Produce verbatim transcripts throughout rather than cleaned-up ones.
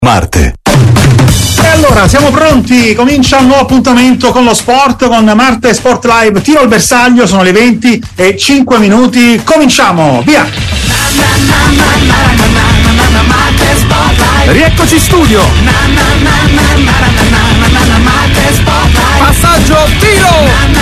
Marte. E allora siamo pronti, comincia un nuovo appuntamento con lo sport, con Marte Sport Live. Tiro al bersaglio, sono le venti e cinque minuti, cominciamo, via! Rieccoci in studio. Passaggio, tiro.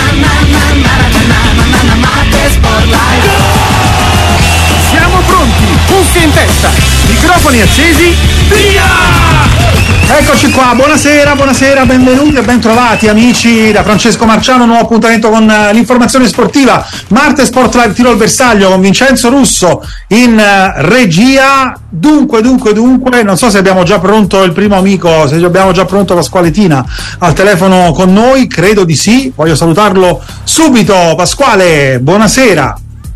Siamo pronti, cuffie in testa, microfoni accesi, via! Eccoci qua, buonasera, buonasera, benvenuti e bentrovati amici da Francesco Marciano, nuovo appuntamento con uh, l'informazione sportiva, Marte Sport Live, tiro al bersaglio con Vincenzo Russo in uh, regia. Dunque, dunque, dunque, non so se abbiamo già pronto il primo amico, se abbiamo già pronto Pasquale Tina al telefono con noi, credo di sì, voglio salutarlo subito. Pasquale, buonasera.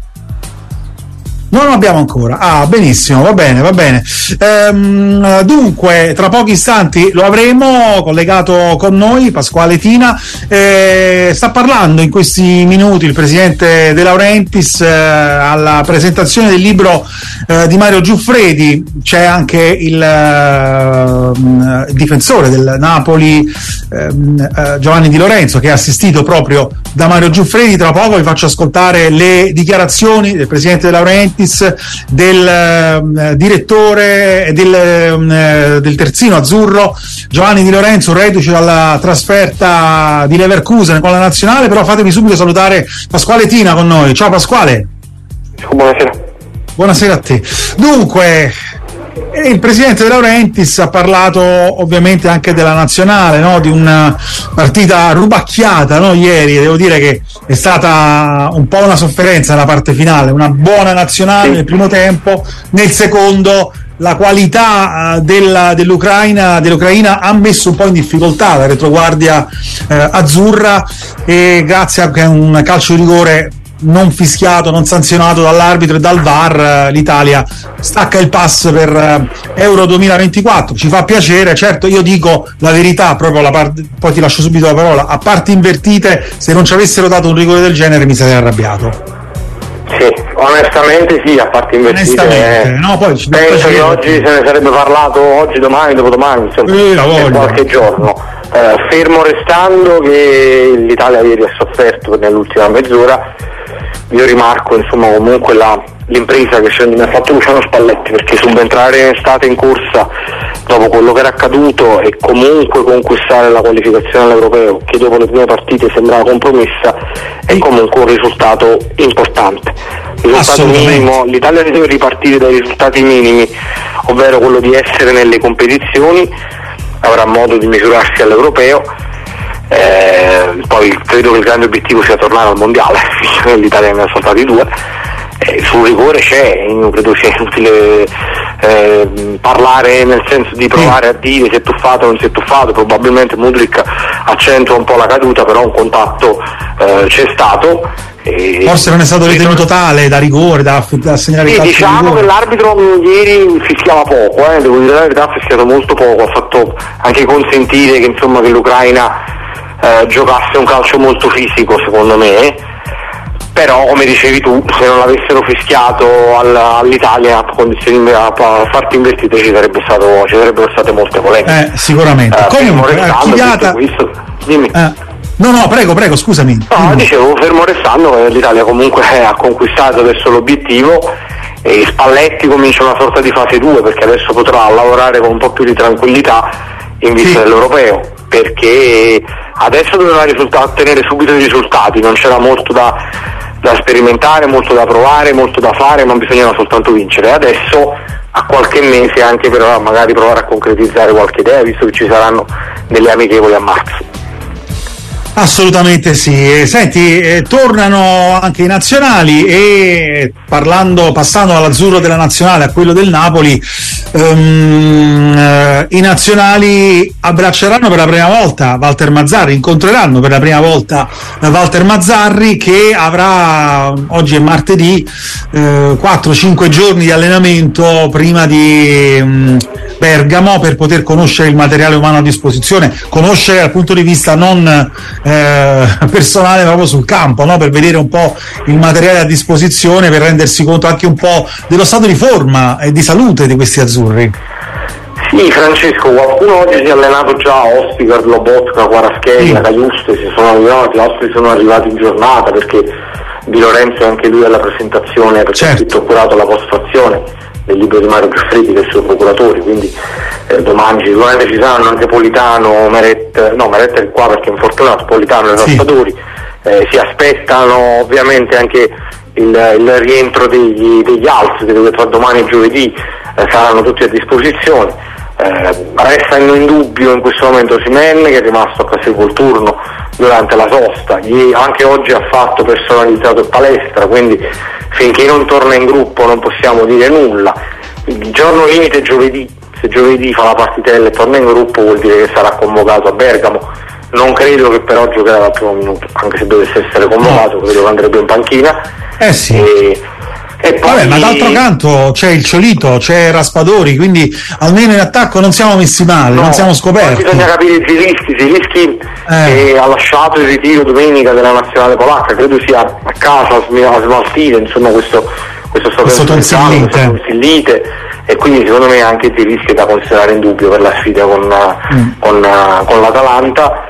Non lo abbiamo ancora. Ah, benissimo, va bene, va bene. Ehm, dunque, tra pochi istanti lo avremo collegato con noi, Pasquale Tina. Eh, sta parlando in questi minuti il presidente De Laurentiis eh, alla presentazione del libro eh, di Mario Giuffredi. C'è anche il eh, difensore del Napoli, eh, eh, Giovanni Di Lorenzo, che è assistito proprio da Mario Giuffredi. Tra poco vi faccio ascoltare le dichiarazioni del presidente De Laurentiis, del uh, direttore del, uh, del terzino azzurro Giovanni Di Lorenzo, reduce dalla trasferta di Leverkusen con la nazionale. Però fatemi subito salutare Pasquale Tina con noi. Ciao Pasquale. Buonasera. Buonasera a te. Dunque, il presidente De Laurentiis ha parlato ovviamente anche della nazionale, no? Di una partita rubacchiata, no? Ieri devo dire che è stata un po' una sofferenza nella parte finale, una buona nazionale nel primo tempo, nel secondo la qualità della, dell'Ucraina, dell'Ucraina ha messo un po' in difficoltà la retroguardia eh, azzurra, e grazie anche a un calcio di rigore non fischiato, non sanzionato dall'arbitro e dal V A R, l'Italia stacca il pass per Euro duemilaventiquattro. Ci fa piacere, certo. Io dico la verità, proprio la parte, poi ti lascio subito la parola, a parti invertite, se non ci avessero dato un rigore del genere mi sarei arrabbiato. Sì, onestamente sì, a parti invertite eh, no, poi ci penso che oggi se ne sarebbe parlato, oggi, domani, dopodomani, insomma, eh, per qualche giorno, eh, fermo restando che l'Italia ieri ha sofferto nell'ultima mezz'ora. Io rimarco insomma comunque la, l'impresa che secondo me ha fatto Luciano Spalletti, perché subentrare in estate in corsa dopo quello che era accaduto e comunque conquistare la qualificazione all'Europeo, che dopo le prime partite sembrava compromessa, è comunque un risultato importante. Risultato minimo, l'Italia deve ripartire dai risultati minimi, ovvero quello di essere nelle competizioni, avrà modo di misurarsi all'Europeo. Eh, poi credo che il grande obiettivo sia tornare al mondiale, l'Italia ne ha saltati due. Eh, sul rigore c'è, io credo sia inutile eh, parlare nel senso di provare a dire se è tuffato o non si è tuffato. Probabilmente Mudryk accentua un po' la caduta, però un contatto eh, c'è stato. E forse non è stato ritenuto tale da rigore, da, da segnare il sì, calcio diciamo di rigore. Che l'arbitro ieri fischiava poco, eh, devo dire la verità, ha fischiato molto poco, ha fatto anche consentire che insomma che l'Ucraina Eh, giocasse un calcio molto fisico, secondo me. Però come dicevi tu, se non l'avessero fischiato all, all'Italia a condizioni a, a farti invertite ci sarebbe stato ci sarebbero state molte polemiche. Eh, sicuramente. Eh, Comunque, archiviata... questo, dimmi. Eh. No, no, prego, prego, scusami. No, dimmi. dicevo, fermo restando che l'Italia comunque ha conquistato adesso l'obiettivo e Spalletti comincia una sorta di fase due, perché adesso potrà lavorare con un po' più di tranquillità in vista sì. dell'Europeo, perché adesso doveva risulta- ottenere subito i risultati, non c'era molto da, da sperimentare, molto da provare, molto da fare, ma bisognava soltanto vincere. Adesso ha qualche mese anche per magari provare a concretizzare qualche idea, visto che ci saranno delle amichevoli a marzo. Assolutamente sì. Senti, eh, tornano anche i nazionali e parlando, passando dall'azzurro della nazionale a quello del Napoli, um, eh, i nazionali abbracceranno per la prima volta Walter Mazzarri, incontreranno per la prima volta Walter Mazzarri, che avrà, oggi è martedì, eh, quattro cinque giorni di allenamento prima di um, Bergamo, per poter conoscere il materiale umano a disposizione, conoscere dal punto di vista non Eh, personale, proprio sul campo, no? Per vedere un po' il materiale a disposizione, per rendersi conto anche un po' dello stato di forma e di salute di questi azzurri. Sì, Francesco, qualcuno oggi si è allenato già a Ostigar, Lobotka, Kvaratskhelia, sì. Cagliuste, si sono arrivati, altri sono arrivati in giornata perché Di Lorenzo anche lui alla presentazione, perché certo. ha scritto curato la postazione del libro di Mario Giuffredi, che è il suo procuratore, quindi eh, domani sicuramente ci saranno anche Politano, Meret, no Meret è qua perché è infortunato, Politano e sì. Raspadori, eh, si aspettano ovviamente anche il, il rientro degli, degli altri, credo che tra domani e giovedì eh, saranno tutti a disposizione. Eh, resta in dubbio in questo momento Osimhen, che è rimasto a casa col turno durante la sosta, Gli, anche oggi ha fatto personalizzato in palestra, quindi finché non torna in gruppo non possiamo dire nulla. Il giorno limite è giovedì, se giovedì fa la partitella e torna in gruppo vuol dire che sarà convocato a Bergamo. Non credo che però giocherà dal primo minuto, anche se dovesse essere convocato, credo che andrebbe in panchina. Eh sì. E, E poi... Vabbè, ma d'altro canto c'è il Ciolito, c'è Raspadori, quindi almeno in attacco non siamo messi male, no, non siamo scoperti. Poi bisogna capire Zilinski, Zilinski eh. che ha lasciato il ritiro domenica della nazionale polacca, credo sia a casa a Smaltite, insomma questo questo, questo tonsillite. tonsillite, e quindi secondo me anche Zilinski è da considerare in dubbio per la sfida con, mm. con, con l'Atalanta.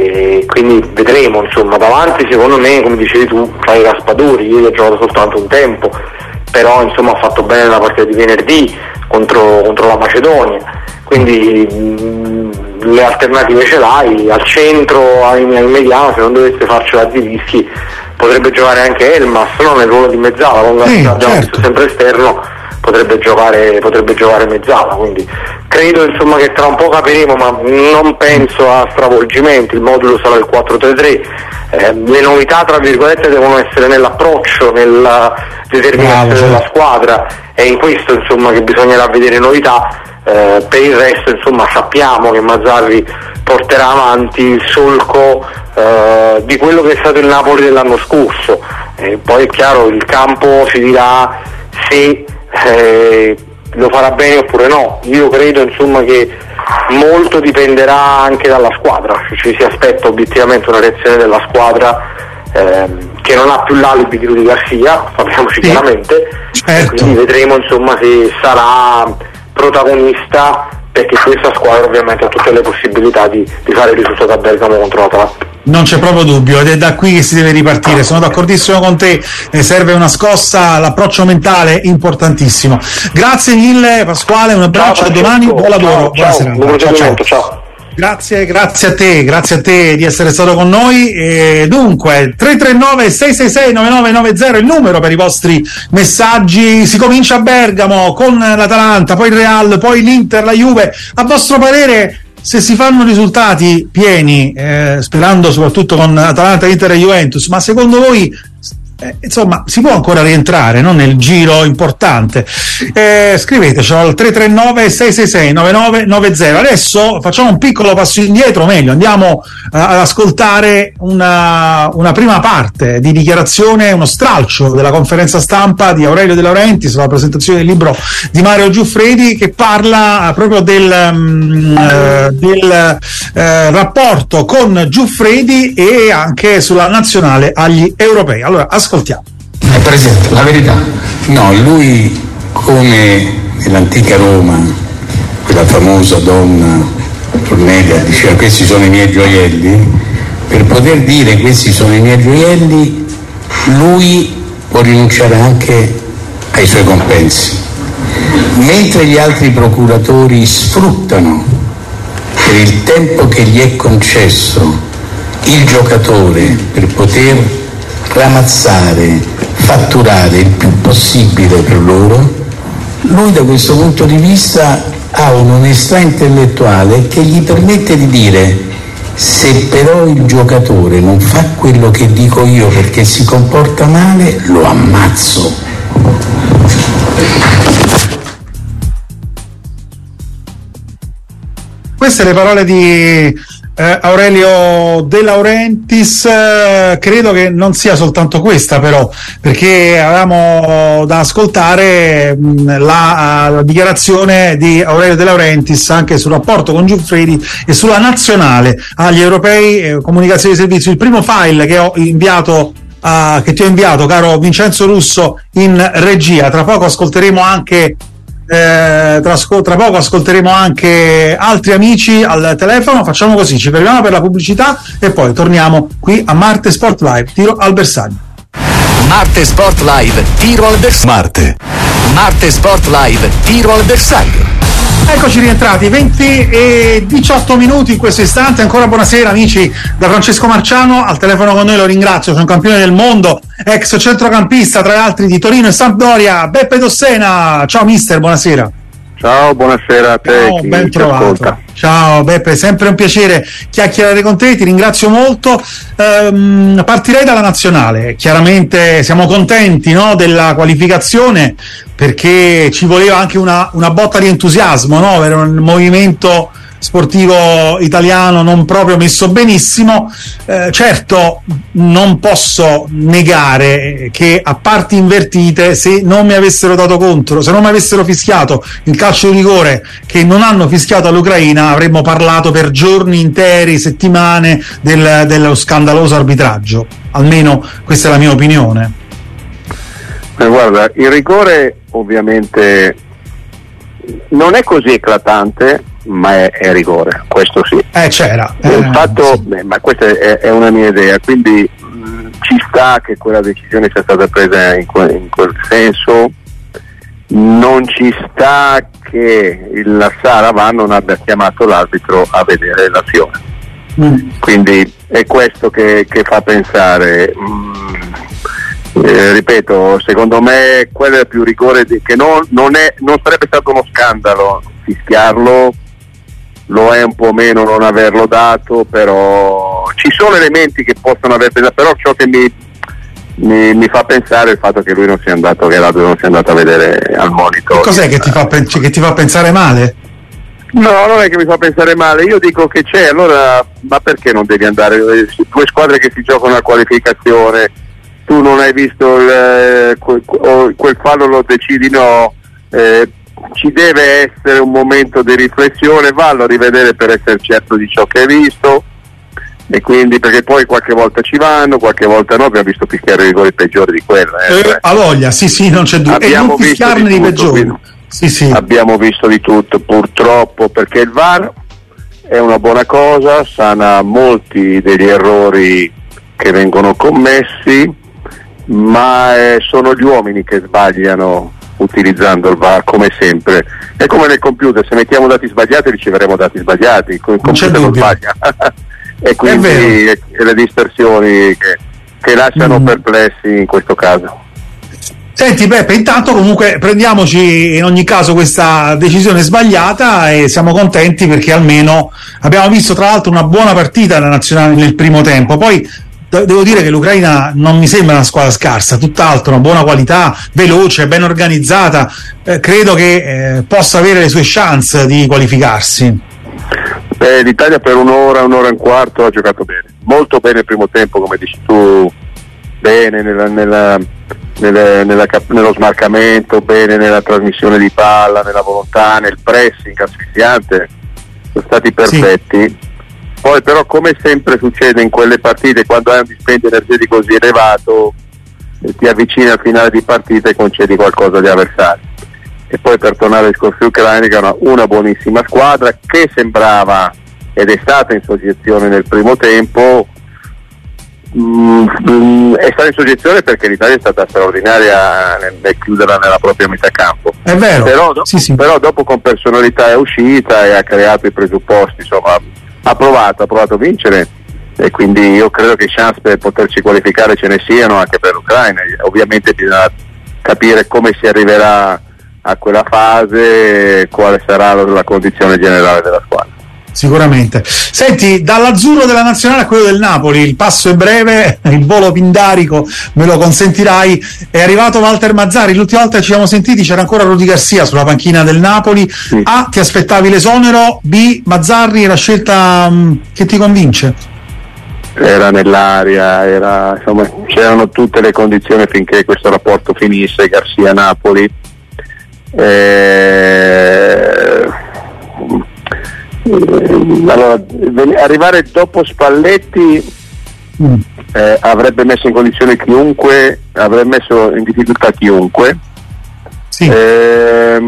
E quindi vedremo, insomma, davanti secondo me, come dicevi tu, c'hai Raspadori, ieri ha giocato soltanto un tempo, però insomma ha fatto bene la partita di venerdì contro, contro la Macedonia, quindi mh, le alternative ce l'hai, al centro, al mediano, se non dovesse farcela Zilinski potrebbe giocare anche Elmas, no, nel ruolo di mezzala, con sì, abbiamo certo. visto sempre esterno, potrebbe giocare, potrebbe giocare mezzala, quindi credo insomma che tra un po' capiremo, ma non penso a stravolgimenti, il modulo sarà il quattro tre tre, eh, le novità tra virgolette devono essere nell'approccio, nella determinazione Bravo, della squadra, e in questo insomma che bisognerà vedere novità. Eh, per il resto insomma sappiamo che Mazzarri porterà avanti il solco eh, di quello che è stato il Napoli dell'anno scorso, e poi è chiaro il campo si dirà se eh, lo farà bene oppure no. Io credo insomma che molto dipenderà anche dalla squadra, ci si aspetta obiettivamente una reazione della squadra ehm, che non ha più l'alibi di Rudy Garcia, parliamoci sì, chiaramente, certo. Quindi vedremo insomma se sarà protagonista, perché questa squadra ovviamente ha tutte le possibilità di, di fare il risultato a Bergamo contro l'Atalanta. Non c'è proprio dubbio, ed è da qui che si deve ripartire. Sono d'accordissimo con te, eh, serve una scossa, l'approccio mentale importantissimo. Grazie mille Pasquale, un abbraccio, a domani, buon lavoro, buona serata. Ciao, ciao. ciao. Grazie, grazie a te, grazie a te di essere stato con noi. E dunque, tre tre nove sei sei sei nove nove nove zero il numero per i vostri messaggi. Si comincia a Bergamo con l'Atalanta, poi il Real, poi l'Inter, la Juve. A vostro parere, se si fanno risultati pieni, eh, sperando soprattutto con Atalanta, Inter e Juventus, ma secondo voi eh, insomma si può ancora rientrare, no, nel giro importante? Eh, scriveteci al tre tre nove sei sei sei nove nove nove zero. Adesso facciamo un piccolo passo indietro, o meglio andiamo uh, ad ascoltare una, una prima parte di dichiarazione, uno stralcio della conferenza stampa di Aurelio De Laurentiis sulla presentazione del libro di Mario Giuffredi, che parla uh, proprio del, um, uh, del uh, rapporto con Giuffredi e anche sulla nazionale agli europei. Allora ascoltiamo. È presente, la verità. No, lui, come nell'antica Roma, quella famosa donna Cornelia diceva questi sono i miei gioielli, per poter dire questi sono i miei gioielli lui può rinunciare anche ai suoi compensi, mentre gli altri procuratori sfruttano per il tempo che gli è concesso il giocatore per poter ramazzare, fatturare il più possibile per loro. Lui da questo punto di vista ha un'onestà intellettuale che gli permette di dire: se però il giocatore non fa quello che dico io perché si comporta male, lo ammazzo. Queste le parole di Eh, Aurelio De Laurentiis. Eh, credo che non sia soltanto questa, però, perché avevamo da ascoltare mh, la, la dichiarazione di Aurelio De Laurentiis anche sul rapporto con Giuffredi e sulla nazionale agli europei, eh, comunicazione di servizio. Il primo file che ho inviato Uh, che ti ho inviato, caro Vincenzo Russo, in regia. Tra poco ascolteremo anche eh, tra, tra poco ascolteremo anche altri amici al telefono. Facciamo così, ci fermiamo per la pubblicità e poi torniamo qui a Marte Sport Live, tiro al bersaglio. Marte Sport Live, tiro al bersaglio. Marte. Marte Sport Live, tiro al bersaglio. Eccoci rientrati, venti e diciotto minuti in questo istante. Ancora buonasera amici da Francesco Marciano, al telefono con noi lo ringrazio, c'è un campione del mondo, ex centrocampista tra gli altri di Torino e Sampdoria, Beppe Dossena. Ciao mister, buonasera. Ciao, buonasera a te. Ciao, ben trovato. Ascolta. Ciao Beppe, sempre un piacere chiacchierare con te, ti ringrazio molto. Ehm, partirei dalla nazionale, chiaramente siamo contenti, no, della qualificazione, perché ci voleva anche una, una botta di entusiasmo, no? Era un movimento sportivo italiano non proprio messo benissimo. Eh, certo non posso negare che a parti invertite, se non mi avessero dato contro, se non mi avessero fischiato il calcio di rigore che non hanno fischiato all'Ucraina, avremmo parlato per giorni interi, settimane del, dello scandaloso arbitraggio. Almeno questa è la mia opinione. Eh, guarda, il rigore ovviamente non è così eclatante, ma è, è rigore, questo sì. Eh, c'era. Eh, il fatto, sì. beh, ma questa è, è una mia idea, quindi mh, ci sta che quella decisione sia stata presa in, que- in quel senso, non ci sta che il, la Saravan non abbia chiamato l'arbitro a vedere l'azione. Mm. Quindi è questo che, che fa pensare. Mm, eh, ripeto, secondo me quello è più rigore di, che non, non, è, non sarebbe stato uno scandalo fischiarlo, lo è un po' meno non averlo dato, però ci sono elementi che possono aver pesato, però ciò che mi, mi, mi fa pensare è il fatto che lui non sia andato, che l'arbitro non sia andato a vedere al monitor. Che cos'è che ti fa, pen- che ti fa pensare male? No, non è che mi fa pensare male, io dico che c'è, allora, ma perché non devi andare? Due squadre che si giocano la qualificazione, tu non hai visto il, quel, quel fallo, lo decidi no, eh, ci deve essere un momento di riflessione, vallo a rivedere per essere certo di ciò che hai visto, e quindi, perché poi qualche volta ci vanno, qualche volta no, abbiamo visto fischiare rigori peggiori di quello. Eh, eh, a voglia, sì sì, non c'è dubbio, e non fischiarne di, di peggiori. Sì, sì. Abbiamo visto di tutto, purtroppo, perché il V A R è una buona cosa, sana molti degli errori che vengono commessi, ma eh, sono gli uomini che sbagliano utilizzando il V A R, come sempre. È come nel computer, se mettiamo dati sbagliati riceveremo dati sbagliati, il computer non sbaglia. E quindi e le dispersioni che, che lasciano mm. perplessi in questo caso. Senti Beppe, intanto comunque prendiamoci in ogni caso questa decisione sbagliata e siamo contenti perché almeno abbiamo visto tra l'altro una buona partita della nazionale nel primo tempo. Poi devo dire che l'Ucraina non mi sembra una squadra scarsa, tutt'altro, una buona qualità, veloce, ben organizzata, eh, credo che eh, possa avere le sue chance di qualificarsi. Beh, l'Italia per un'ora, un'ora e un quarto ha giocato bene, molto bene il primo tempo, come dici tu, bene nella, nella, nella, nella, nello smarcamento, bene nella trasmissione di palla, nella volontà, nel pressing asfissiante, sono stati perfetti. Sì. Poi però, come sempre succede in quelle partite, quando hai un dispendio energetico così elevato, eh, ti avvicini al finale di partita e concedi qualcosa agli avversari. E poi, per tornare ai discorsi ucraini, che è una, una buonissima squadra che sembrava ed è stata in soggezione nel primo tempo, mh, mh, è stata in soggezione perché l'Italia è stata straordinaria nel, nel chiuderla nella propria metà campo. È vero, però, do- sì, sì. però dopo con personalità è uscita e ha creato i presupposti, insomma ha provato, ha provato a vincere, e quindi io credo che chance per poterci qualificare ce ne siano anche per l'Ucraina. Ovviamente bisogna capire come si arriverà a quella fase, quale sarà la condizione generale della squadra. Sicuramente. Senti, dall'azzurro della nazionale a quello del Napoli, il passo è breve, il volo pindarico, me lo consentirai, è arrivato Walter Mazzarri, l'ultima volta che ci siamo sentiti c'era ancora Rudy Garcia sulla panchina del Napoli. Sì. A, ti aspettavi l'esonero, B, Mazzarri è la scelta mh, che ti convince? Era nell'aria, era, insomma, c'erano tutte le condizioni finché questo rapporto finisse, Garcia-Napoli. Eh, allora, arrivare dopo Spalletti mm. eh, avrebbe messo in condizione chiunque, avrebbe messo in difficoltà chiunque, Sì. Ehm,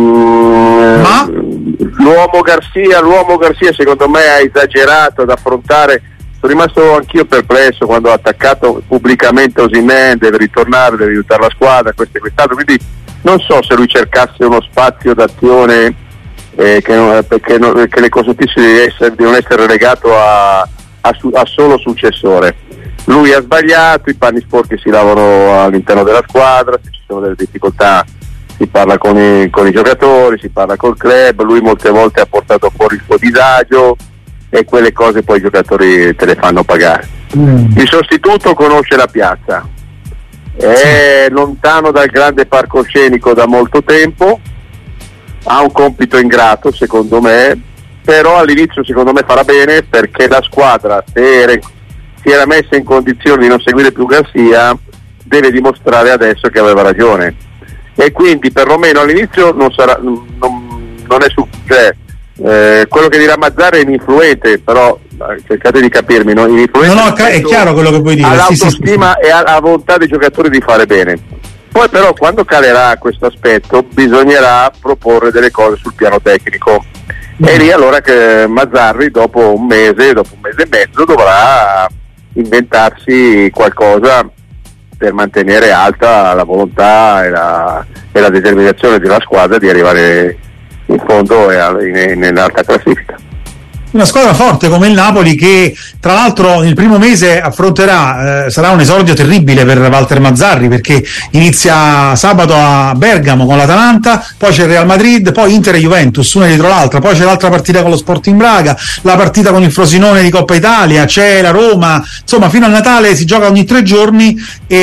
Ma? L'uomo Garcia, l'uomo Garcia secondo me ha esagerato ad affrontare. Sono rimasto anch'io perplesso quando ha attaccato pubblicamente Osimhen, deve ritornare, deve aiutare la squadra, questo e quest'altro, quindi non so se lui cercasse uno spazio d'azione eh, che, non, perché non, che le consentisse di, essere, di non essere relegato a, a, su, a solo successore. Lui ha sbagliato, i panni sporchi si lavano all'interno della squadra, se ci sono delle difficoltà si parla con i, con i giocatori, si parla col club, lui molte volte ha portato fuori il suo disagio e quelle cose poi i giocatori te le fanno pagare. Mm. Il sostituto conosce la piazza, è sì. lontano dal grande palcoscenico da molto tempo, ha un compito ingrato secondo me, però all'inizio secondo me farà bene perché la squadra, se era, si era messa in condizione di non seguire più Garcia, deve dimostrare adesso che aveva ragione, e quindi perlomeno all'inizio non sarà non, non è su, cioè, eh, quello che dirà Mazzarri è ininfluente, però cercate di capirmi, no? Ininfluente no, no, è chiaro quello che vuoi dire, all'autostima sì, sì, sì. e alla volontà dei giocatori di fare bene. Poi però quando calerà questo aspetto bisognerà proporre delle cose sul piano tecnico, mm. e lì allora che Mazzarri dopo un mese, dopo un mese e mezzo dovrà inventarsi qualcosa per mantenere alta la volontà e la, e la determinazione della squadra di arrivare in fondo e in, nell'alta classifica. Una squadra forte come il Napoli che tra l'altro nel primo mese affronterà, eh, sarà un esordio terribile per Walter Mazzarri perché inizia sabato a Bergamo con l'Atalanta, poi c'è il Real Madrid, poi Inter e Juventus, una dietro l'altra, poi c'è l'altra partita con lo Sporting Braga, la partita con il Frosinone di Coppa Italia, c'è la Roma, insomma fino a Natale si gioca ogni tre giorni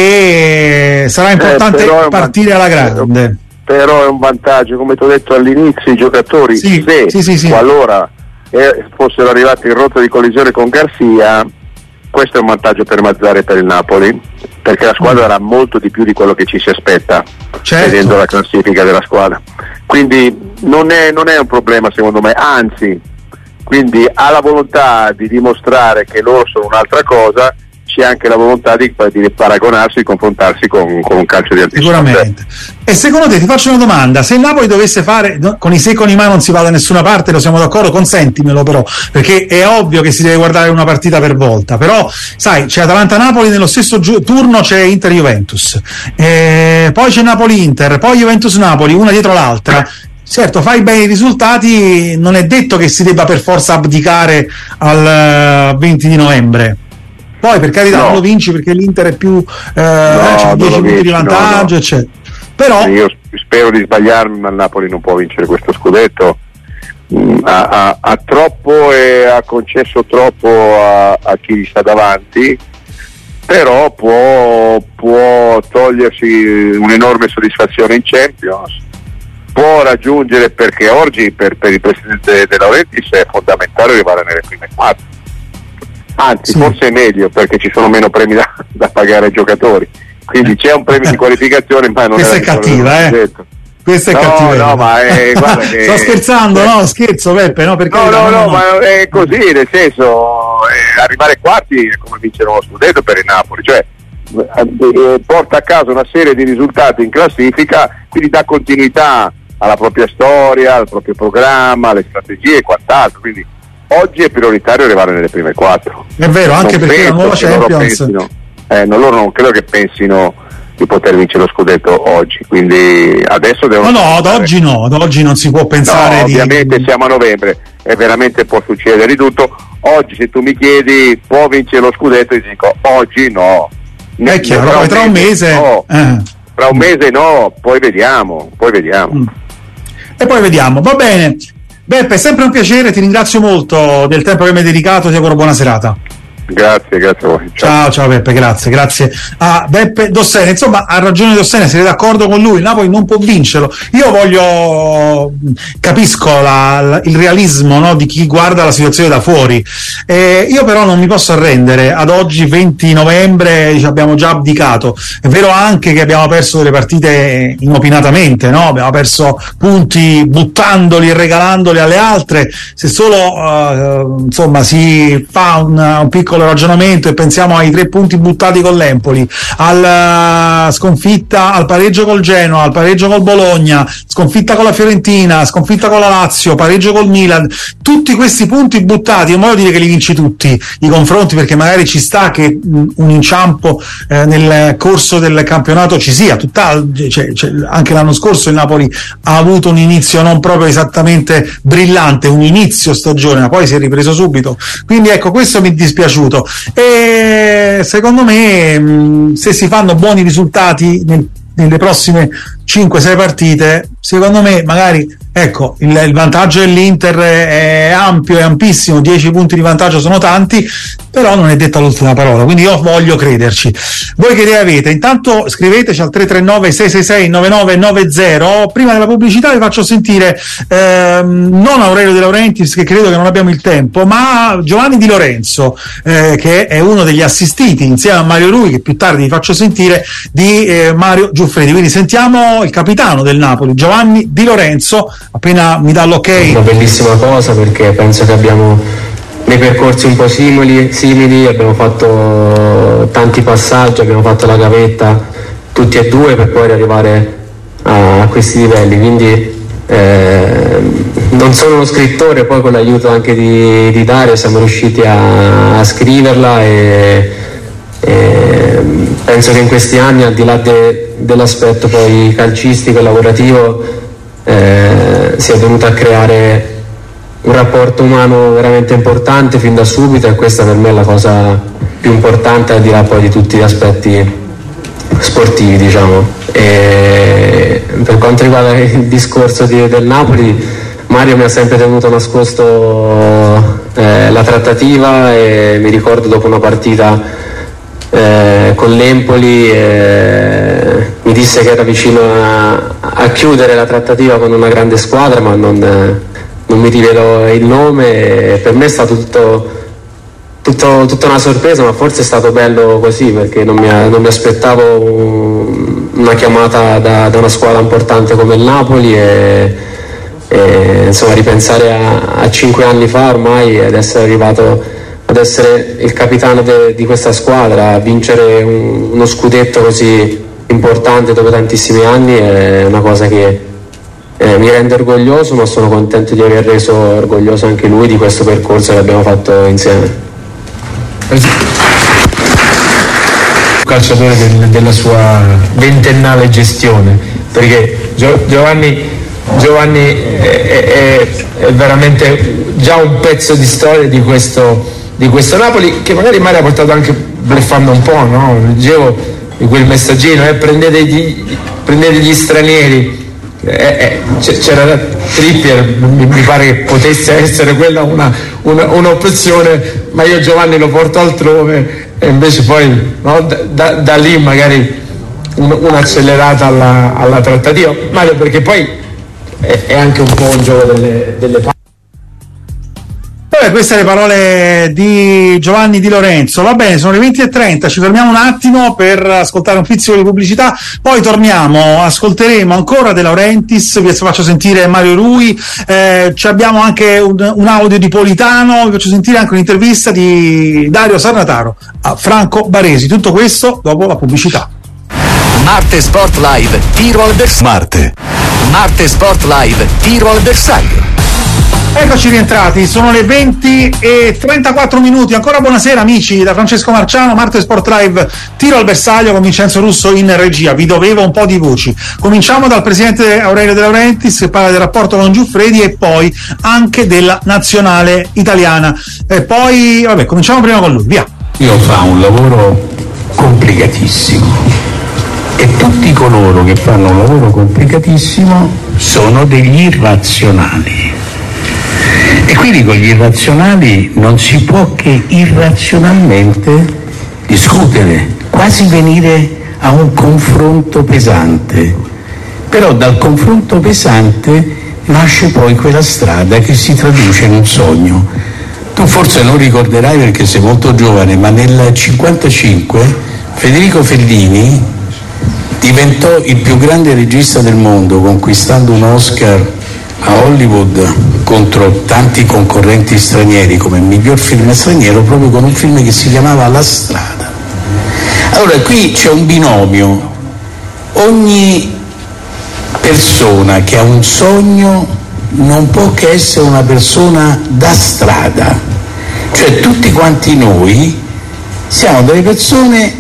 e sarà importante eh, partire alla grande. Però è un vantaggio, come ti ho detto all'inizio, i giocatori sì, se sì, sì, sì. qualora e fossero arrivati in rotta di collisione con Garcia, questo è un vantaggio per Mazzarri e per il Napoli, perché la squadra era molto di più di quello che ci si aspetta, certo, vedendo la classifica della squadra, quindi non è, non è un problema secondo me, anzi, quindi ha la volontà di dimostrare che loro sono un'altra cosa, c'è anche la volontà di, di paragonarsi, di confrontarsi con, con un calcio di altissimo sicuramente. E secondo te, ti faccio una domanda, se il Napoli dovesse fare, no, con i se e con i ma non si va da nessuna parte, lo siamo d'accordo, consentimelo però, perché è ovvio che si deve guardare una partita per volta, però sai, c'è Atalanta-Napoli, nello stesso gi- turno c'è Inter-Juventus, eh, poi c'è Napoli-Inter, poi Juventus-Napoli, una dietro l'altra. Certo, fai bene i risultati, non è detto che si debba per forza abdicare al venti di novembre. Poi per carità no. non lo vinci perché l'Inter è più eh, no, c'è dieci punti di vantaggio, no, no. eccetera. Però io spero di sbagliarmi, ma il Napoli non può vincere questo scudetto. Mm, ha, ha, ha troppo e ha concesso troppo a, a chi gli sta davanti, però può, può togliersi un'enorme soddisfazione in Champions, può raggiungere, perché oggi per, per il presidente De Laurentiis è fondamentale arrivare nelle prime quattro. Anzi, sì. forse è meglio perché ci sono meno premi da, da pagare ai giocatori, quindi c'è un premio di qualificazione, ma non questa è cattiva, eh? Questa è no, cattiva. No, ma è, guarda che sto scherzando, no, scherzo Peppe, no, perché no, no, no, no, no, ma è così, nel senso, eh, arrivare ai quarti è come vincere uno scudetto per il Napoli, cioè eh, porta a casa una serie di risultati in classifica, quindi dà continuità alla propria storia, al proprio programma, alle strategie e quant'altro, quindi oggi è prioritario arrivare nelle prime quattro. È vero, anche non perché la nuova Champions loro, pensino, eh, non, loro non credo che pensino di poter vincere lo scudetto oggi, quindi adesso devono... No, no, ad oggi no, ad oggi non si può pensare no, di... ovviamente siamo a novembre e veramente può succedere di tutto. Oggi se tu mi chiedi può vincere lo scudetto, ti dico oggi no. È chiaro, poi tra un mese... No. Eh. Tra un mese no, poi vediamo, poi vediamo. Mm. E poi vediamo, va bene. Beppe, è sempre un piacere, ti ringrazio molto del tempo che mi hai dedicato, ti auguro buona serata. Grazie, grazie a voi. Ciao, ciao, ciao Beppe, grazie, grazie a Beppe Dossena. Insomma, ha ragione Dossena, siete d'accordo con lui, il Napoli non può vincerlo. Io voglio, capisco la, la, il realismo, no, di chi guarda la situazione da fuori. Eh, io però non mi posso arrendere, ad oggi venti novembre dice, abbiamo già abdicato. È vero anche che abbiamo perso delle partite inopinatamente, no? Abbiamo perso punti buttandoli e regalandoli alle altre. Se solo uh, insomma si fa un, un piccolo piccolo ragionamento e pensiamo ai tre punti buttati con l'Empoli, alla sconfitta, al pareggio col Genoa, al pareggio col Bologna, sconfitta con la Fiorentina, sconfitta con la Lazio, pareggio col Milan, tutti questi punti buttati, non voglio dire che li vinci tutti i confronti, perché magari ci sta che un inciampo eh, nel corso del campionato ci sia, tutta, cioè, cioè, anche l'anno scorso il Napoli ha avuto un inizio non proprio esattamente brillante, un inizio stagione, ma poi si è ripreso subito, quindi ecco, questo mi è dispiaciuto. E secondo me mh, se si fanno buoni risultati nel, nelle prossime cinque sei partite, secondo me magari ecco il, il vantaggio dell'Inter è ampio, è ampissimo, dieci punti di vantaggio sono tanti, però non è detta l'ultima parola, quindi io voglio crederci. Voi che idea avete? Intanto scriveteci al tre tre nove sei sei sei nove nove nove zero. Prima della pubblicità vi faccio sentire ehm, non Aurelio De Laurentiis, che credo che non abbiamo il tempo, ma Giovanni Di Lorenzo, eh, che è uno degli assistiti insieme a Mario Rui, che più tardi vi faccio sentire, di eh, Mario Giuffredi. Quindi sentiamo il capitano del Napoli, Giovanni Di Lorenzo, appena mi dà l'ok. Una bellissima cosa, perché penso che abbiamo dei percorsi un po' simili, simili, abbiamo fatto tanti passaggi, abbiamo fatto la gavetta tutti e due per poi arrivare a, a questi livelli, quindi eh, non sono uno scrittore, poi con l'aiuto anche di, di Dario siamo riusciti a, a scriverla e, e penso che in questi anni, al di là de, dell'aspetto poi calcistico e lavorativo, eh, si è venuto a creare un rapporto umano veramente importante fin da subito, e questa per me è la cosa più importante, al di là poi di tutti gli aspetti sportivi, diciamo. E per quanto riguarda il discorso di, del Napoli, Mario mi ha sempre tenuto nascosto eh, la trattativa, e mi ricordo dopo una partita eh, con l'Empoli eh, mi disse che era vicino a, a chiudere la trattativa con una grande squadra, ma non, eh, non mi rivelò il nome, e per me è stato tutto, tutto, tutta una sorpresa, ma forse è stato bello così, perché non mi, non mi aspettavo un, una chiamata da, da una squadra importante come il Napoli, e, e insomma ripensare a, a cinque anni fa ormai, ed essere arrivato ad essere il capitano de, di questa squadra, a vincere un, uno scudetto così importante dopo tantissimi anni, è una cosa che eh, mi rende orgoglioso, ma sono contento di aver reso orgoglioso anche lui di questo percorso che abbiamo fatto insieme. Calciatore del, della sua ventennale gestione, perché Gio, Giovanni, Giovanni è, è, è veramente già un pezzo di storia di questo, di questo Napoli, che magari Mario ha portato anche bluffando un po', no? Leggevo di quel messaggino, eh, prendete, gli, prendete gli stranieri, eh, eh, c'era Trippier, mi, mi pare che potesse essere quella una, una, un'opzione, ma io Giovanni lo porto altrove, e invece poi no, da, da lì magari un, un'accelerata alla, alla trattativa, Mario, perché poi è, è anche un po' un gioco delle, delle parti. Beh, queste le parole di Giovanni Di Lorenzo. Va bene, sono le venti e trenta, ci fermiamo un attimo per ascoltare un pizzico di pubblicità, poi torniamo, ascolteremo ancora De Laurentiis, vi faccio sentire Mario Rui, eh, ci abbiamo anche un, un audio di Politano, vi faccio sentire anche un'intervista di Dario Sarnataro a Franco Baresi. Tutto questo dopo la pubblicità. Marte Sport Live, tiro al bersaglio. Marte. Marte Sport Live, tiro al bersaglio. Eccoci rientrati, sono le venti e trentaquattro minuti, ancora buonasera amici da Francesco Marciano, Marte Sport Live, tiro al bersaglio con Vincenzo Russo in regia, vi dovevo un po' di voci. Cominciamo dal presidente Aurelio De Laurentiis, che parla del rapporto con Giuffredi e poi anche della nazionale italiana. E poi, vabbè, cominciamo prima con lui, via. Io fa un lavoro complicatissimo, e tutti coloro che fanno un lavoro complicatissimo sono degli irrazionali. E quindi con gli irrazionali non si può che irrazionalmente discutere, quasi venire a un confronto pesante. Però dal confronto pesante nasce poi quella strada che si traduce in un sogno. Tu forse non ricorderai perché sei molto giovane, ma nel cinquantacinque Federico Fellini diventò il più grande regista del mondo, conquistando un Oscar a Hollywood contro tanti concorrenti stranieri come miglior film straniero proprio con un film che si chiamava La strada. Allora qui c'è un binomio: ogni persona che ha un sogno non può che essere una persona da strada, cioè tutti quanti noi siamo delle persone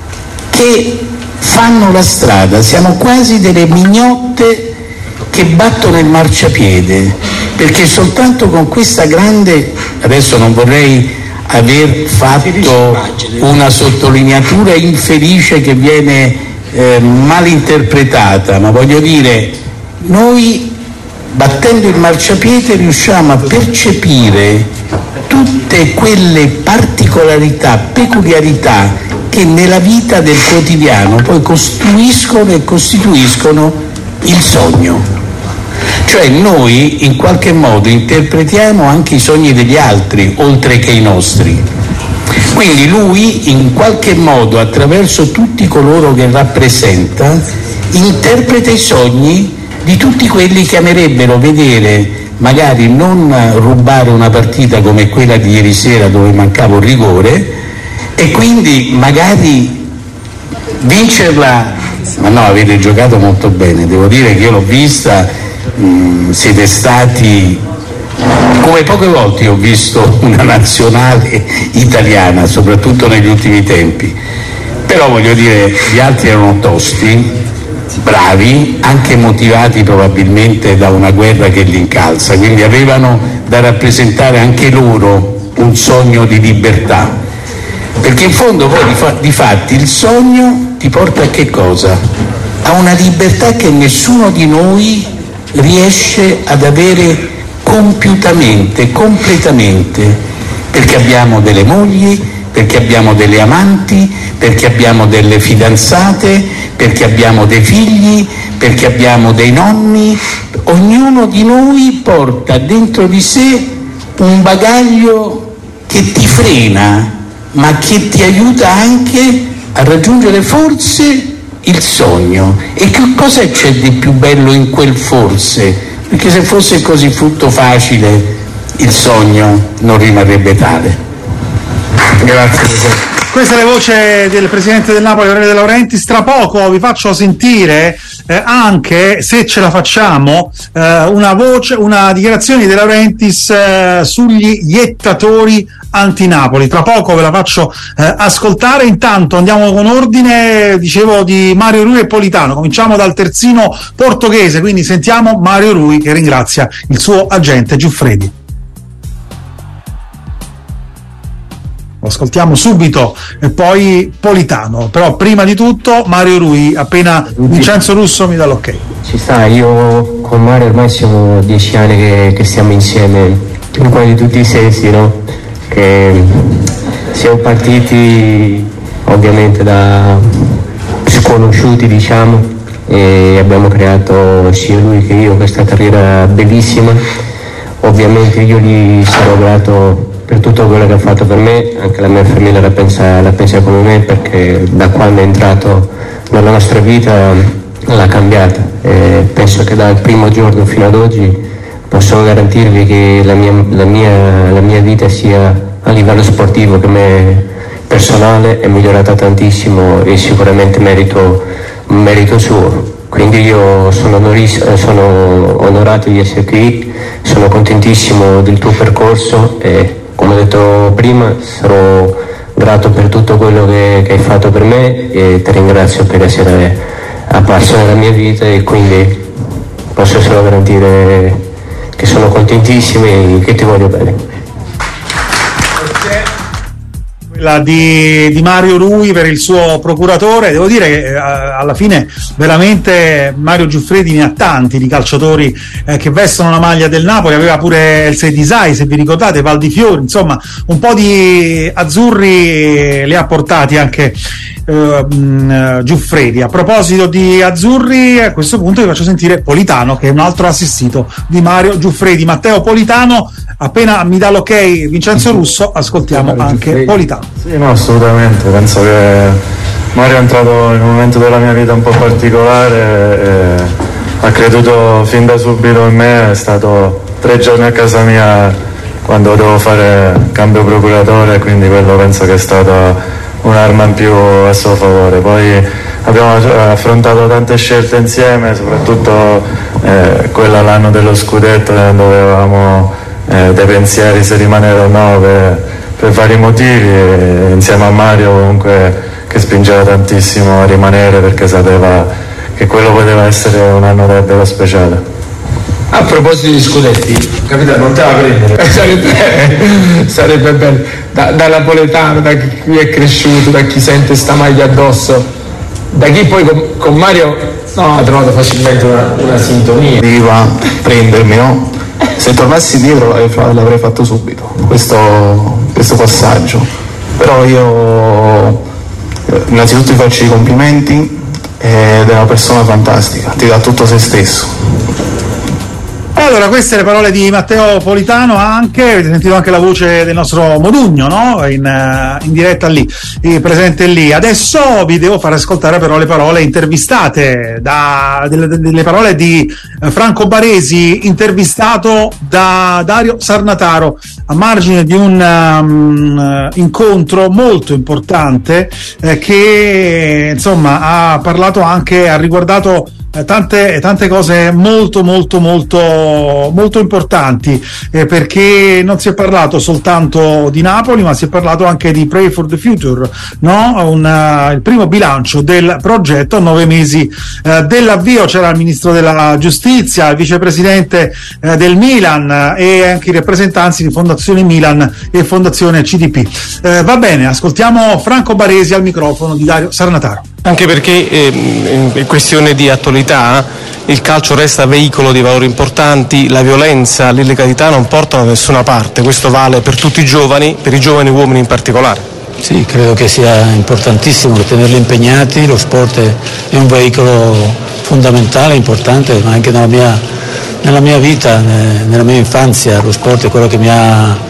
che fanno la strada, siamo quasi delle mignotte che battono il marciapiede, perché soltanto con questa grande, adesso non vorrei aver fatto una sottolineatura infelice che viene eh, malinterpretata, ma voglio dire, noi battendo il marciapiede riusciamo a percepire tutte quelle particolarità, peculiarità che nella vita del quotidiano poi costruiscono e costituiscono il sogno. Cioè noi in qualche modo interpretiamo anche i sogni degli altri, oltre che i nostri. Quindi lui in qualche modo, attraverso tutti coloro che rappresenta, interpreta i sogni di tutti quelli che amerebbero vedere, magari non rubare una partita come quella di ieri sera dove mancava un rigore, e quindi magari vincerla. Ma no, avete giocato molto bene, devo dire che io l'ho vista. Mm, siete stati, come poche volte ho visto una nazionale italiana, soprattutto negli ultimi tempi, però voglio dire, gli altri erano tosti, bravi, anche motivati probabilmente da una guerra che li incalza, quindi avevano da rappresentare anche loro un sogno di libertà, perché in fondo poi di, fa- di fatti il sogno ti porta a che cosa? A una libertà che nessuno di noi riesce ad avere compiutamente, completamente, perché abbiamo delle mogli, perché abbiamo delle amanti, perché abbiamo delle fidanzate, perché abbiamo dei figli, perché abbiamo dei nonni. Ognuno di noi porta dentro di sé un bagaglio che ti frena, ma che ti aiuta anche a raggiungere forse il sogno. E che cosa c'è di più bello in quel forse? Perché se fosse così frutto facile, il sogno non rimarrebbe tale. Grazie. Questa è la voce del presidente del Napoli, Aurelio De Laurentiis. Tra poco vi faccio sentire eh, anche, se ce la facciamo, eh, una voce, una dichiarazione di De Laurentiis eh, sugli iettatori anti-Napoli. Tra poco ve la faccio eh, ascoltare. Intanto andiamo con ordine, dicevo, di Mario Rui e Politano. Cominciamo dal terzino portoghese, quindi sentiamo Mario Rui che ringrazia il suo agente Giuffredi. Lo ascoltiamo subito e poi Politano, però prima di tutto Mario Rui, appena Vincenzo Russo mi dà l'ok. Ci sta, io con Mario ormai siamo dieci anni che, che stiamo insieme in quasi tutti i sensi, no? Che siamo partiti ovviamente da sconosciuti, diciamo, e abbiamo creato sia lui che io questa carriera bellissima. Ovviamente io gli sarò grato per tutto quello che ha fatto per me, anche la mia famiglia la pensa, la pensa come me, perché da quando è entrato nella nostra vita l'ha cambiata, e penso che dal primo giorno fino ad oggi posso garantirvi che la mia, la mia, la mia vita sia a livello sportivo che me personale è migliorata tantissimo e sicuramente merito, merito suo. Quindi io sono, onoris- sono onorato di essere qui, sono contentissimo del tuo percorso e, come ho detto prima, sarò grato per tutto quello che, che hai fatto per me e ti ringrazio per essere apparso nella mia vita, e quindi posso solo garantire che sono contentissimo e che ti voglio bene. Quella di, di Mario Rui per il suo procuratore. Devo dire che eh, alla fine veramente Mario Giuffredi ne ha tanti di calciatori eh, che vestono la maglia del Napoli. Aveva pure il Sedisai, se vi ricordate, Valdifiori, insomma un po' di azzurri li ha portati anche eh, mh, Giuffredi. A proposito di azzurri, a questo punto vi faccio sentire Politano, che è un altro assistito di Mario Giuffredi. Matteo Politano, appena mi dà l'ok Vincenzo Russo, ascoltiamo anche Politano. Sì, no, assolutamente, penso che Mario è entrato in un momento della mia vita un po' particolare e ha creduto fin da subito in me. È stato tre giorni a casa mia quando devo fare cambio procuratore, quindi quello penso che è stata un'arma in più a suo favore. Poi abbiamo affrontato tante scelte insieme, soprattutto eh, quella l'anno dello scudetto, dove avevamo eh, dei pensieri se rimanere o no per, per vari motivi, e insieme a Mario comunque che spingeva tantissimo a rimanere perché sapeva che quello poteva essere un anno davvero speciale. A proposito di scudetti, capitano, non te la prendere, sarebbe, sarebbe bello, da, da napoletano, da chi è cresciuto, da chi sente sta maglia addosso, da chi poi con, con Mario no, ha trovato facilmente una, una sintonia. Arriva prendermi, no? Se tornassi dietro l'avrei fatto subito, questo, questo passaggio. Però io innanzitutto ti faccio i complimenti ed è una persona fantastica, ti dà tutto se stesso. Allora, queste le parole di Matteo Politano, anche avete sentito anche la voce del nostro Modugno, no? In, uh, in diretta lì, presente lì. Adesso vi devo far ascoltare però le parole intervistate, da, delle, delle parole di Franco Baresi, intervistato da Dario Sarnataro a margine di un um, incontro molto importante eh, che insomma ha parlato anche, ha riguardato Tante, tante cose molto molto molto molto importanti, eh, perché non si è parlato soltanto di Napoli, ma si è parlato anche di Pray for the Future, no? Un, uh, il primo bilancio del progetto a nove mesi uh, dell'avvio. C'era il ministro della giustizia, il vicepresidente uh, del Milan uh, e anche i rappresentanti di Fondazione Milan e Fondazione C D P. Uh, va bene, ascoltiamo Franco Baresi al microfono di Dario Sarnataro. Anche perché eh, in questione di attualità il calcio resta veicolo di valori importanti, la violenza, l'illegalità non portano da nessuna parte, questo vale per tutti i giovani, per i giovani uomini in particolare. Sì, credo che sia importantissimo tenerli impegnati, lo sport è un veicolo fondamentale, importante, ma anche nella mia, nella mia vita, nella mia infanzia lo sport è quello che mi ha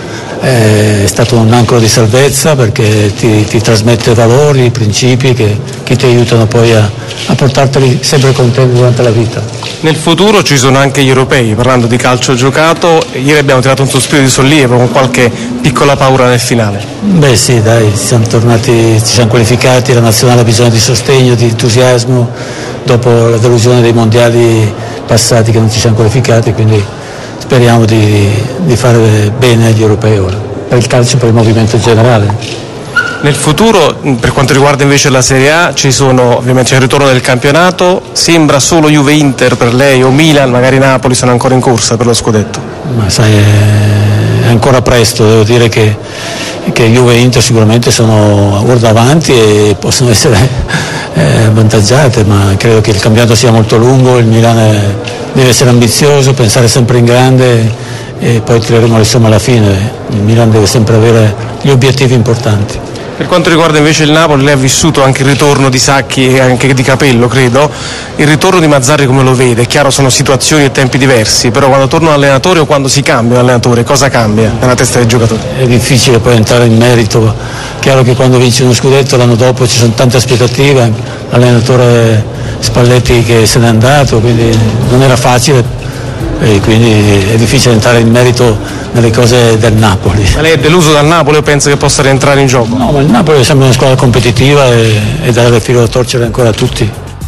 è stato un ancora di salvezza, perché ti, ti trasmette valori, principi che, che ti aiutano poi a, a portarteli sempre con te durante la vita. Nel futuro ci sono anche gli europei, parlando di calcio giocato, ieri abbiamo tirato un sospiro di sollievo con qualche piccola paura nel finale. Beh sì, dai, siamo tornati, ci siamo qualificati, la nazionale ha bisogno di sostegno, di entusiasmo, dopo la delusione dei mondiali passati che non ci siamo qualificati, quindi speriamo di, di fare bene agli europei ora, per il calcio e per il movimento generale. Nel futuro, per quanto riguarda invece la Serie A, ci sono ovviamente il ritorno del campionato, sembra solo Juve-Inter per lei o Milan, magari Napoli sono ancora in corsa per lo scudetto. Ma sai, è ancora presto, devo dire che, che Juve e Inter sicuramente sono guarda avanti e possono essere eh, avvantaggiate, ma credo che il campionato sia molto lungo, il Milan è, deve essere ambizioso, pensare sempre in grande e poi tireremo le somme alla fine. Il Milan deve sempre avere gli obiettivi importanti. Per quanto riguarda invece il Napoli, lei ha vissuto anche il ritorno di Sacchi e anche di Capello, credo. Il ritorno di Mazzarri come lo vede? È chiaro, sono situazioni e tempi diversi, però quando torna un allenatore o quando si cambia un allenatore, cosa cambia nella testa dei giocatori? È difficile poi entrare in merito, chiaro che quando vinci uno scudetto l'anno dopo ci sono tante aspettative, l'allenatore Spalletti che se n'è andato, quindi non era facile. E quindi è difficile entrare in merito nelle cose del Napoli. Ma lei è deluso dal Napoli o pensa che possa rientrare in gioco? No, ma il Napoli è sempre una squadra competitiva e, e dare filo da torcere ancora a tutti.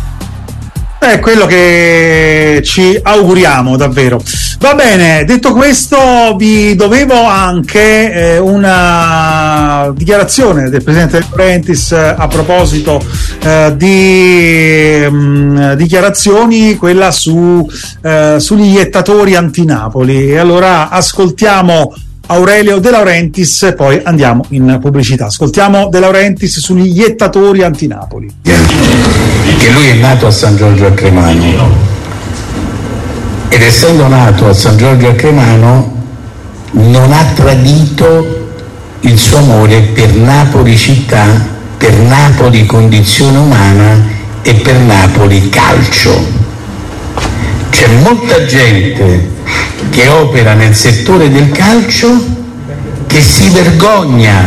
È quello che ci auguriamo davvero. Va bene, detto questo vi dovevo anche eh, una dichiarazione del presidente De Laurentiis eh, a proposito eh, di mh, dichiarazioni, quella su eh, sugli iettatori anti-Napoli. E allora ascoltiamo Aurelio De Laurentiis e poi andiamo in pubblicità. Ascoltiamo De Laurentiis sugli iettatori anti-Napoli. Che lui è nato a San Giorgio a Cremano ed essendo nato a San Giorgio a Cremano non ha tradito il suo amore per Napoli città, per Napoli condizione umana e per Napoli calcio. C'è molta gente che opera nel settore del calcio che si vergogna,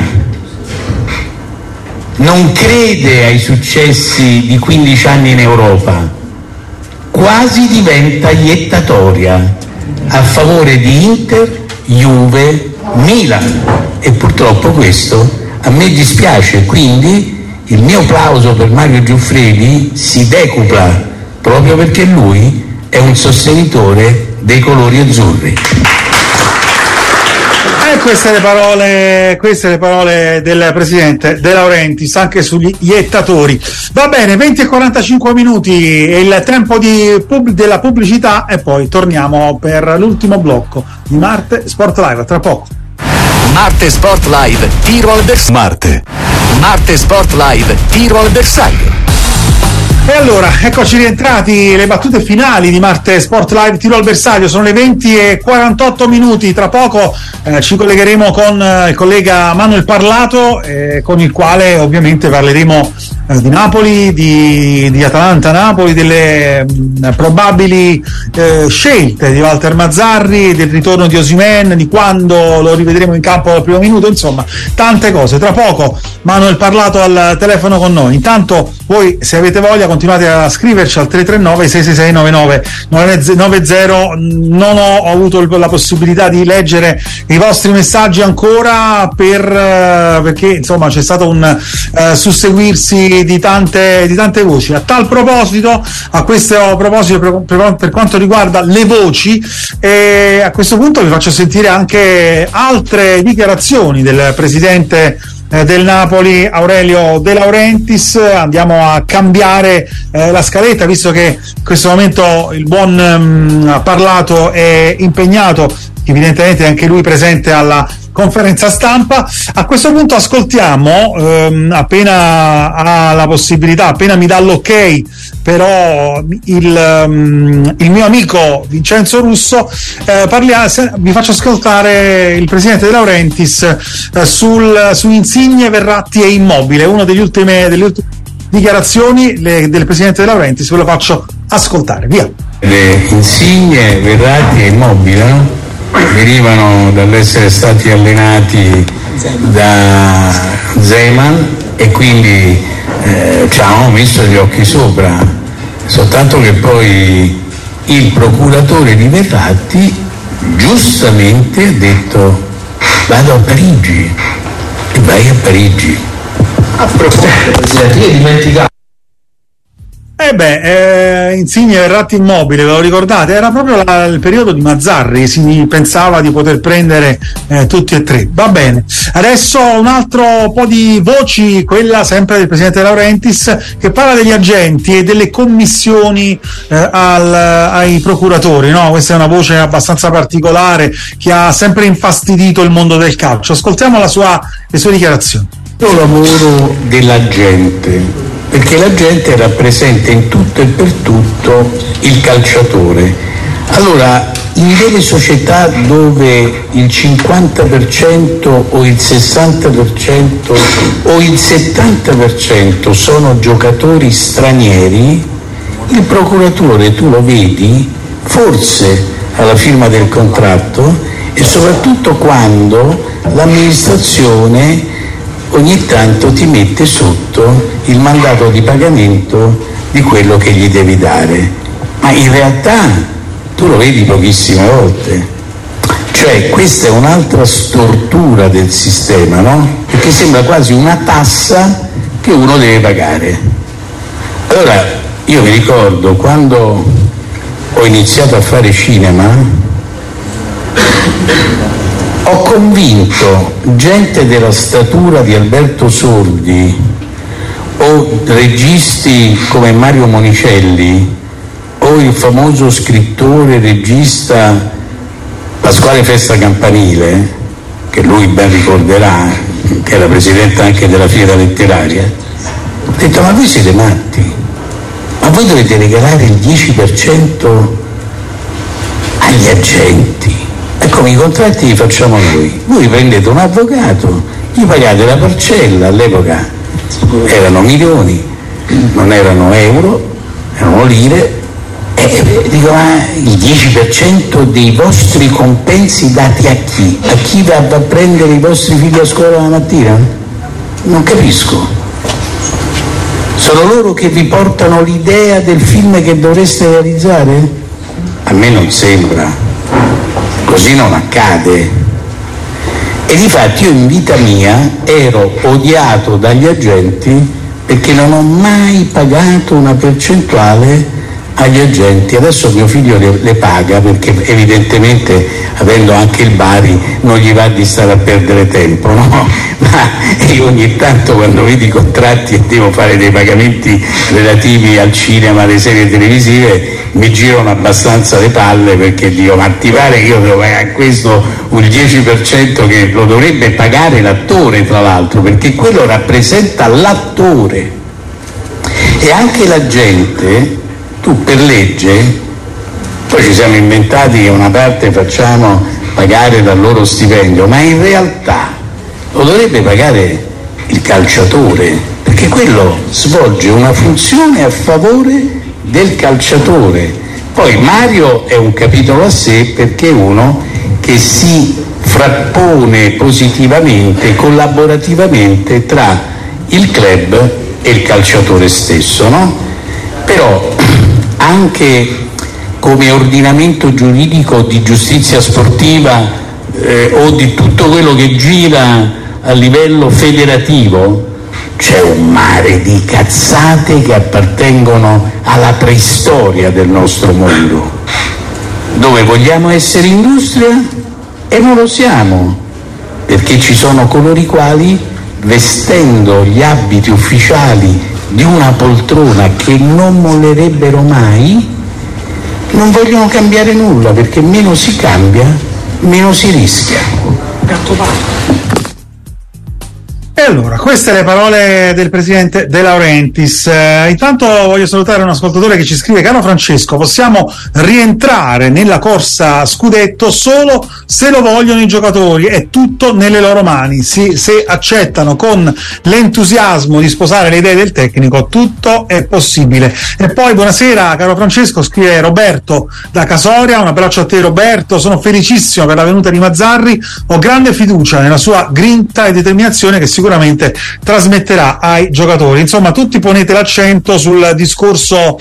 non crede ai successi di quindici anni in Europa, quasi diventa iettatoria a favore di Inter, Juve, Milan, e purtroppo questo a me dispiace, quindi il mio plauso per Mario Giuffredi si decupla proprio perché lui è un sostenitore dei colori azzurri. E queste le parole, queste le parole del presidente De Laurentiis anche sugli iettatori. Va bene, venti e quarantacinque minuti è il tempo di pub- della pubblicità e poi torniamo per l'ultimo blocco di Marte Sport Live, tra poco. Marte Sport Live, tiro al bersaglio. Marte. Marte Sport Live, tiro al bersaglio. E allora, eccoci rientrati, le battute finali di Marte Sport Live, tiro al bersaglio, sono le venti e quarantotto minuti, tra poco eh, ci collegheremo con eh, il collega Manuel Parlato, eh, con il quale ovviamente parleremo eh, di Napoli, di, di Atalanta-Napoli, delle mh, probabili eh, scelte di Walter Mazzarri, del ritorno di Osimhen, di quando lo rivedremo in campo al primo minuto, insomma, tante cose. Tra poco Manuel Parlato al telefono con noi. Intanto voi, se avete voglia, continuate a scriverci al tre tre nove sei sei sei nove nove nove zero. Non ho avuto la possibilità di leggere i vostri messaggi ancora per, perché insomma c'è stato un uh, susseguirsi di tante, di tante voci. A tal proposito, a questo proposito per, per, per quanto riguarda le voci, eh, a questo punto vi faccio sentire anche altre dichiarazioni del presidente del Napoli, Aurelio De Laurentiis. Andiamo a cambiare eh, la scaletta, visto che in questo momento il buon mh, Parlato è impegnato, evidentemente anche lui presente alla conferenza stampa. A questo punto ascoltiamo, ehm, appena ha la possibilità, appena mi dà l'ok, però il, um, il mio amico Vincenzo Russo, eh, parlia, se, vi faccio ascoltare il presidente De Laurentiis eh, sul, su Insigne, Verratti e Immobile, una delle ultime, delle ultime dichiarazioni le, del presidente De Laurentiis. Ve lo faccio ascoltare, via. Le Insigne, Verratti e Immobile, no? Derivano dall'essere stati allenati da Zeman e quindi eh, ci hanno messo gli occhi sopra, soltanto che poi il procuratore di Verratti giustamente ha detto: vado a Parigi. E vai a Parigi. A proposito, Presidente, io dimenticato. Eh beh, eh, Insigne, Verratti, Immobile, ve lo ricordate? Era proprio la, il periodo di Mazzarri, si pensava di poter prendere eh, tutti e tre. Va bene, adesso un altro po' di voci, quella sempre del presidente De Laurentiis, che parla degli agenti e delle commissioni eh, al, ai procuratori, no? Questa è una voce abbastanza particolare che ha sempre infastidito il mondo del calcio. Ascoltiamo la sua, le sue dichiarazioni. Il lavoro della gente, perché la gente rappresenta in tutto e per tutto il calciatore. Allora, in delle società dove il cinquanta per cento o il sessanta per cento o il settanta per cento sono giocatori stranieri, il procuratore, tu lo vedi, forse alla firma del contratto e soprattutto quando l'amministrazione ogni tanto ti mette sotto il mandato di pagamento di quello che gli devi dare, ma in realtà tu lo vedi pochissime volte. Cioè, questa è un'altra stortura del sistema, no? Perché sembra quasi una tassa che uno deve pagare. Allora, io mi ricordo quando ho iniziato a fare cinema, ho convinto gente della statura di Alberto Sordi o registi come Mario Monicelli o il famoso scrittore e regista Pasquale Festa Campanile, che lui ben ricorderà, che era presidente anche della Fiera Letteraria. Ho detto: ma voi siete matti, ma voi dovete regalare il dieci per cento agli agenti. E come i contratti li facciamo noi, voi prendete un avvocato, gli pagate la parcella, all'epoca erano milioni, non erano euro, erano lire, e dico: ma il dieci per cento dei vostri compensi dati a chi? A chi va a prendere i vostri figli a scuola la mattina? Non capisco. Sono loro che vi portano l'idea del film che dovreste realizzare? A me non sembra, così non accade. E difatti io in vita mia ero odiato dagli agenti perché non ho mai pagato una percentuale agli agenti. Adesso mio figlio le, le paga perché evidentemente, avendo anche il Bari, non gli va di stare a perdere tempo, no? Ma io ogni tanto, quando vedo i contratti e devo fare dei pagamenti relativi al cinema, alle serie televisive, mi girano abbastanza le palle, perché dico: ma ti pare che io devo pagare a questo un dieci per cento che lo dovrebbe pagare l'attore, tra l'altro, perché quello rappresenta l'attore. E anche la gente, tu per legge, poi ci siamo inventati che una parte facciamo pagare dal loro stipendio, ma in realtà lo dovrebbe pagare il calciatore, perché quello svolge una funzione a favore del calciatore. Poi Mario è un capitolo a sé, perché è uno che si frappone positivamente, collaborativamente tra il club e il calciatore stesso, no? Però anche come ordinamento giuridico di giustizia sportiva eh, o di tutto quello che gira a livello federativo, c'è un mare di cazzate che appartengono alla preistoria del nostro mondo, dove vogliamo essere industria e non lo siamo, perché ci sono coloro i quali, vestendo gli abiti ufficiali di una poltrona che non mollerebbero mai, non vogliono cambiare nulla, perché meno si cambia, meno si rischia. E allora, queste le parole del presidente De Laurentiis. Eh, intanto voglio salutare un ascoltatore che ci scrive: caro Francesco, possiamo rientrare nella corsa scudetto solo se lo vogliono i giocatori, è tutto nelle loro mani. Sì, se accettano con l'entusiasmo di sposare le idee del tecnico, tutto è possibile. E poi, buonasera caro Francesco, scrive Roberto da Casoria. Un abbraccio a te Roberto, sono felicissimo per la venuta di Mazzarri, ho grande fiducia nella sua grinta e determinazione che sicuramente sicuramente trasmetterà ai giocatori. Insomma, tutti ponete l'accento sul discorso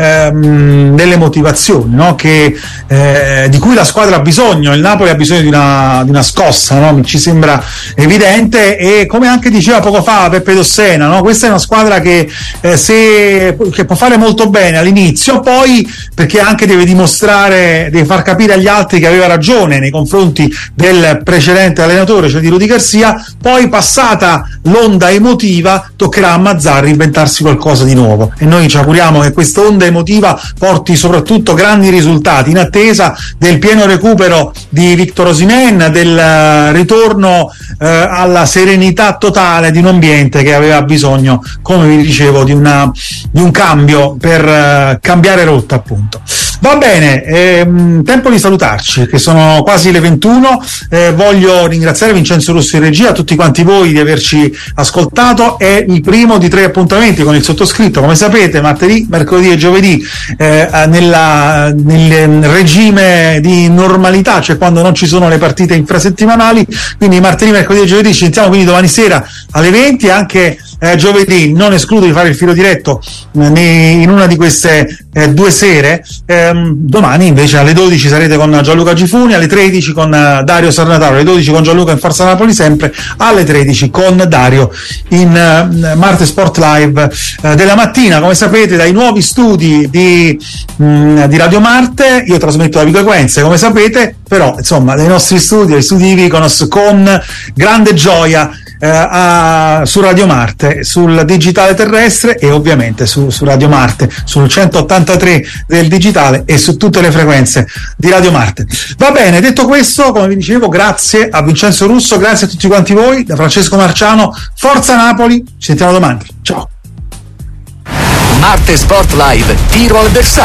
ehm, delle motivazioni, no? che, eh, di cui la squadra ha bisogno. Il Napoli ha bisogno di una, di una scossa, no? Ci sembra evidente, e come anche diceva poco fa Peppe Dossena, no? Questa è una squadra che, eh, se, che può fare molto bene all'inizio, poi perché anche deve dimostrare, deve far capire agli altri che aveva ragione nei confronti del precedente allenatore, cioè di Rudy Garcia. Poi, passata l'onda emotiva, toccherà a Mazzarri inventarsi qualcosa di nuovo, e noi ci auguriamo che questa onda emotiva porti soprattutto grandi risultati, in attesa del pieno recupero di Victor Osimhen, del ritorno eh, alla serenità totale di un ambiente che aveva bisogno, come vi dicevo, di, una, di un cambio per eh, cambiare rotta, appunto. Va bene, ehm, tempo di salutarci, che sono quasi le ventuno. Eh, voglio ringraziare Vincenzo Russo in regia, tutti quanti voi di averci ascoltato. È il primo di tre appuntamenti con il sottoscritto, come sapete, martedì, mercoledì e giovedì, eh, nella, nel regime di normalità, cioè quando non ci sono le partite infrasettimanali. Quindi martedì, mercoledì e giovedì ci sentiamo, quindi domani sera alle venti, anche eh, giovedì non escludo di fare il filo diretto eh, in una di queste eh, due sere. Ehm, domani invece alle dodici sarete con Gianluca Gifuni, alle tredici con uh, Dario Sarnataro, alle dodici con Gianluca in Forza Napoli sempre, alle tredici con Dario in uh, Marte Sport Live uh, della mattina, come sapete, dai nuovi studi di, mh, di Radio Marte. Io trasmetto da Vico Equense, come sapete, però insomma dai nostri studi, dai studi di Viconos, con grande gioia eh, a, su Radio Marte, sul digitale terrestre, e ovviamente su, su Radio Marte, sul centottantatré del digitale e su tutte le frequenze di Radio Marte. Va bene, detto questo, come vi dicevo, grazie a Vincenzo Russo, grazie a tutti quanti voi, da Francesco Marciano, Forza Napoli, ci sentiamo domani, ciao. Marte Sport Live, tiro al bersaglio.